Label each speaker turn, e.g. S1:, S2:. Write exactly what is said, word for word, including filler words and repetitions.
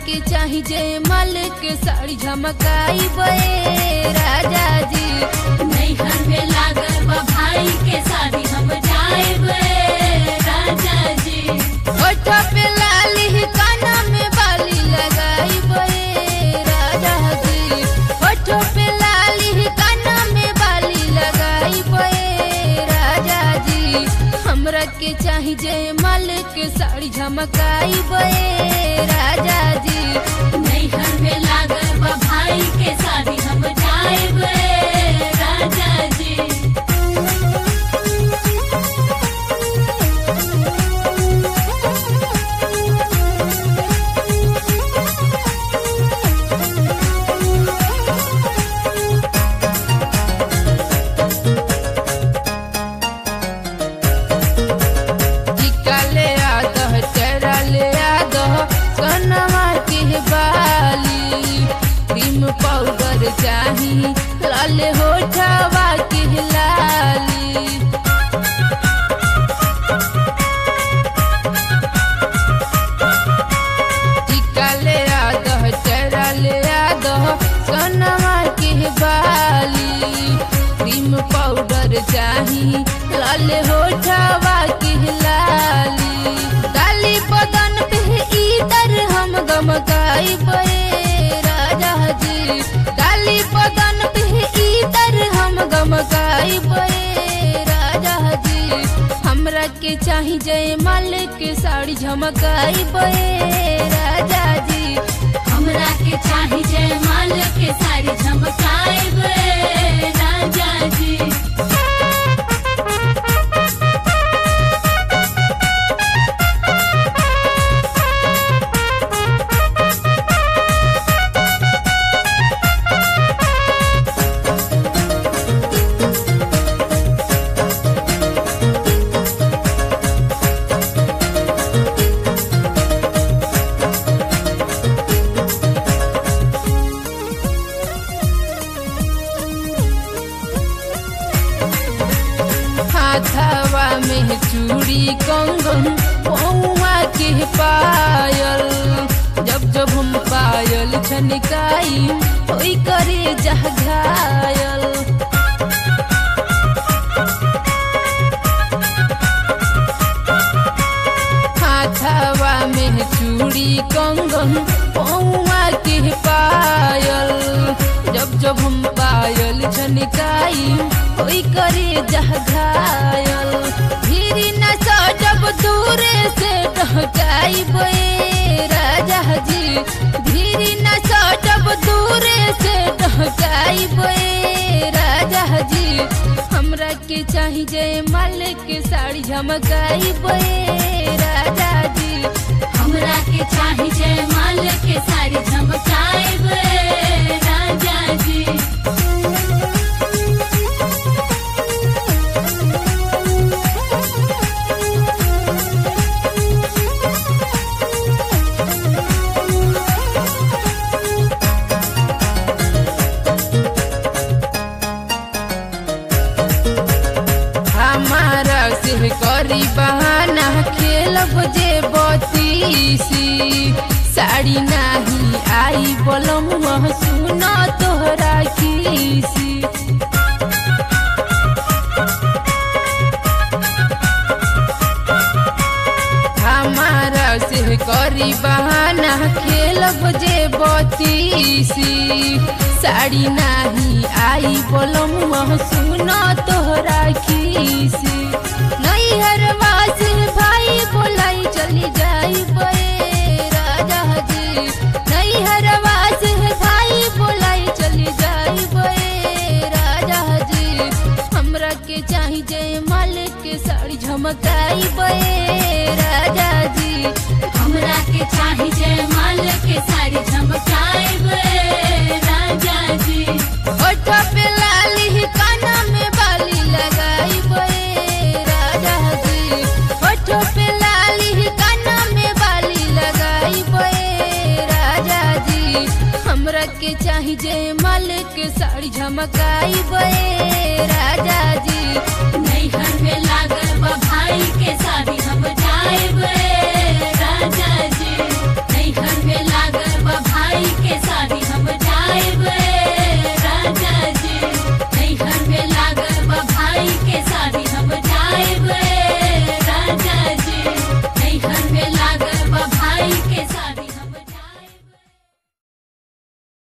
S1: के चाही जयमाल के साड़ी झमकाई बे राजा जी।
S2: नैहर में लागल बा भाई के शादी हम जाएब राजा जी।
S1: ओठ पे लाली काना में बाली लगाई बे राजा जी। ओठ पे लाली काना में बाली लगाई बे राजा जी। हमरा के चाही जयमाल के साड़ी झमकाई बे राजा जी।
S2: नैहर में लागल बा भाई के शादी हम जाएब राजा जी।
S1: टीका ले आदह चेहरा ले आदह कनवा के बाली। क्रीम पाउडर चाही लाल होठवा के लाली। टीका ले आदह चेहरा ले आदह कनवा के बाली। क्रीम पाउडर चाही लाल होठवा के लाली। डाली बदन पे इधर हम गमकाई बे राजा जी। डाली बदन पे इधर हम गमकाई बे राजा जी। हमरा के चाही जयमाल के साड़ी झमकाई बे राजा जी।
S2: हमरा के चाही जयमाल के साड़ी झमकाएब राजा जी।
S1: हाथवा में चूड़ी कंगन पौवा के पायल। जब जब हम पायल छनकाई ओई करे जह घायल। हाथवा में चूड़ी कंगन पौवा के पायल। जब जब हम पायल छनकाई ओई करे जह घायल। धीरे न जब दूरे से ढकाई बे राजा जी। धीरे न जब दूरे से ढकाई बे राजा जी। हमरा के चाही जयमाल के साड़ी झमकाई बे राजा जी।
S2: हमरा के चाही जयमाल के साड़ी झमकाएब राजा जी।
S1: हमारा से करी बहाना खेलब जे बतीसी। साड़ी नाही आई बोलम सुना तोहरा खीसी। हमारा से करी बहाना खेलब जे बतीसी। साड़ी नाही आई बोलम सुना तोहरा खीसी। नैहरवा से भाई बोलाई चली जाई बे राजा जी। नैहरवा से भाई बोलाई चली जाई बे राजा जी। हमरा के चाही जयमाल के साड़ी झमकाई बे राजा जी।
S2: हमरा के चाही जयमाल के साड़ी झमकाएब राजा जी।
S1: ओठ पे लाली काना में बाली लगाई बे राजा जी। ओठ पे लाली काना में बाली लगाई बे राजा जी। हमरा के चाही जयमाल के साड़ी झमकाई बे राजा जी।
S2: नैहर में लागल बा भाई